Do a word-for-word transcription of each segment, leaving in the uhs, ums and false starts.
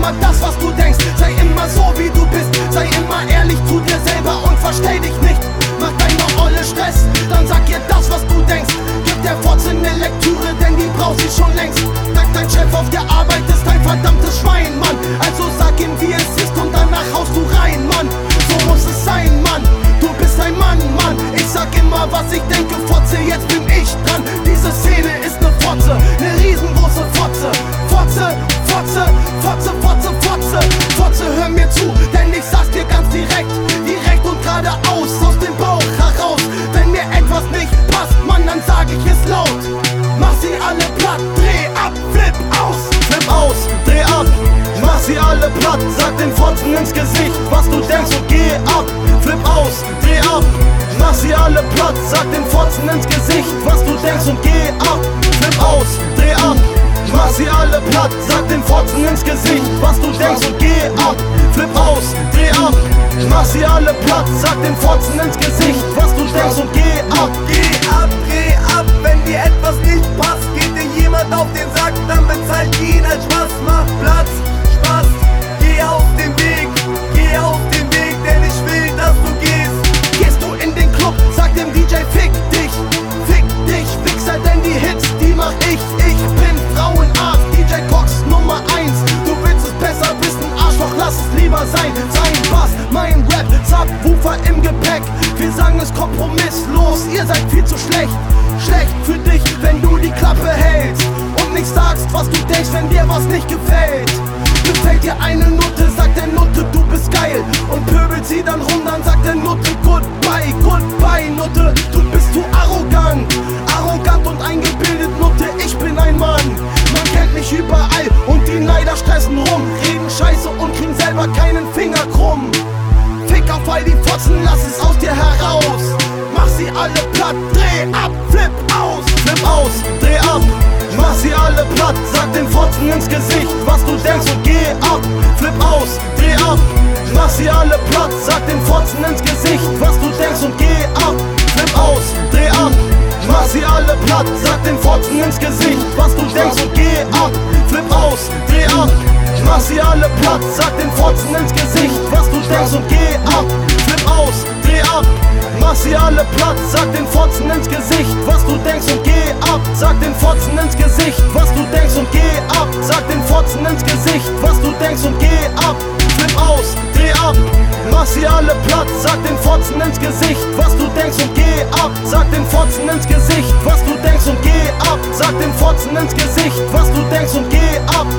immer das, was du denkst. Sei immer so, wie du bist. Sei immer ehrlich zu dir selber und verstell dich nicht. Mach deiner Olle Stress, dann sag ihr das, was du denkst. Gib der Fotze ne Lektüre, denn die braucht sie schon längst. Sag, dein Chef auf der Arbeit ist ein verdammtes Schwein, Mann. Also sag ihm, wie es ist und danach haust du rein, Mann. So muss es sein, Mann. Du bist ein Mann, Mann. Ich sag immer, was ich denke, Fotze, jetzt bin ich dran. Diese Szene ist ne Fotze, ne riesengroße Fotze. Fotze, Fotze, Fotze, Fotze, Fotze. Fotze, hör mir zu, denn ich sag's dir ganz direkt. Direkt und geradeaus, aus dem Bauch heraus. Wenn mir etwas nicht passt, Mann, dann sag ich es laut. Mach sie alle platt, dreh ab, flip aus. Flip aus, dreh ab, mach sie alle platt. Sag den Fotzen ins Gesicht, was du denkst und geh ab. Flip aus, dreh ab, mach sie alle platt. Sag den Fotzen ins Gesicht, was du denkst und geh ab. Flip aus, dreh ab, mach sie alle platt. Sag den Fotzen ins Gesicht, was du denkst und geh ab. Flip aus, dreh ab, mach sie alle platt. Sag den Fotzen ins Gesicht, was du denkst und geh ab. Geh ab, dreh ab, wenn dir etwas nicht passt. Geht dir jemand auf den Sack, dann bezahlt ihn als Spaß. Mach Platz, Spaß, geh auf den Weg, geh auf den Weg, denn ich will, dass du gehst. Gehst du in den Club, sag dem D J, fick dich, fick dich, Wichser, denn die Hits, die mach ich. Ich bin Frauenarzt, D J Cox Nummer eins. Du willst es besser wissen, Arschloch, lass es lieber sein. Sein Bass, mein Rap, Subwoofer im Gepäck. Wir sagen es kompromisslos, ihr seid viel zu schlecht. Schlecht für dich, wenn du die Klappe hältst und nicht sagst, was du denkst, wenn dir was nicht gefällt. Gefällt dir eine Nutte, sagt der Nutte, du bist geil. Und pöbelt sie dann rum, dann sagt der Nutte, goodbye, goodbye, Nutte. Du bist zu arrogant, arrogant und eingebildet, Nutte, ich bin ein Mann. Man kennt mich überall und die Neider stressen rum. Reden Scheiße und kriegen selber keinen Finger krumm. Fick auf all die Fotzen, lass es aus dir heraus. Mach sie alle platt, dreh ab, flip aus. Flip aus, dreh ab, mach sie alle platt. Sag den Fotzen ins Gesicht, was du denkst und geh ab. Flip aus, dreh ab, mach sie alle platt. Sag den Fotzen ins Gesicht, was du denkst und geh ab. Flip aus, dreh ab, mach sie alle platt. Sag den Fotzen ins Gesicht, was du denkst und geh ab. Flip aus, dreh ab, mach sie alle platt. Sag den Fotzen ins Gesicht, was du denkst und geh ab. Flip aus, dreh ab, mach sie alle platt. Sag den Fotzen ins Gesicht, was du denkst und geh ab. Sag den Fotzen ins Gesicht, was du denkst und geh ab. Sag den Fotzen ins Gesicht, was du denkst und geh ab. Flip aus, dreh ab, mach sie alle platt. Sag den Fotzen ins Gesicht, was du denkst und geh ab. Sag den Fotzen ins Gesicht, was du denkst und geh ab. Sag den Fotzen ins Gesicht, was du denkst und geh ab.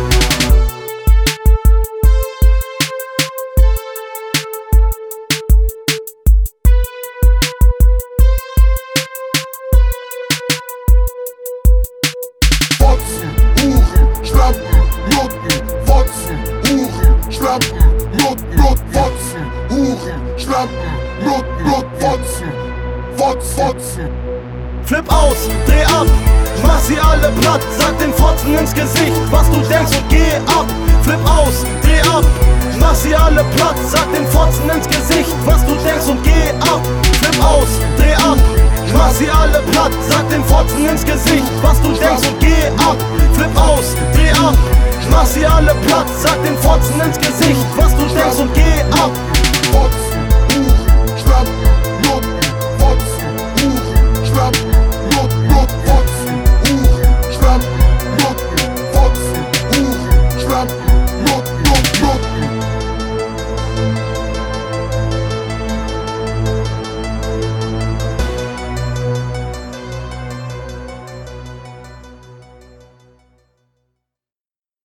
Fotzen, Huren, Schlampen, Nutten, Fotzen, Huren, Schlampen, Nutten, Nutten, Fotzen, Huren, Schlampen, Nutten, Nutten, Fotzen, Fotz, Fotzen. Flip aus, dreh ab, mach sie alle platt. Sag den Fotzen ins Gesicht, was du denkst und geh ab. Flip aus, dreh ab, mach sie alle platt. Sag den Fotzen ins Gesicht, was du denkst und geh ab. Flip aus, dreh ab, mach sie alle platt. Sag den Fotzen ins Gesicht, was du denkst und geh ab. Flip aus, dreh ab, mach sie alle platt. Sag den Fotzen ins Gesicht, was du denkst und geh ab.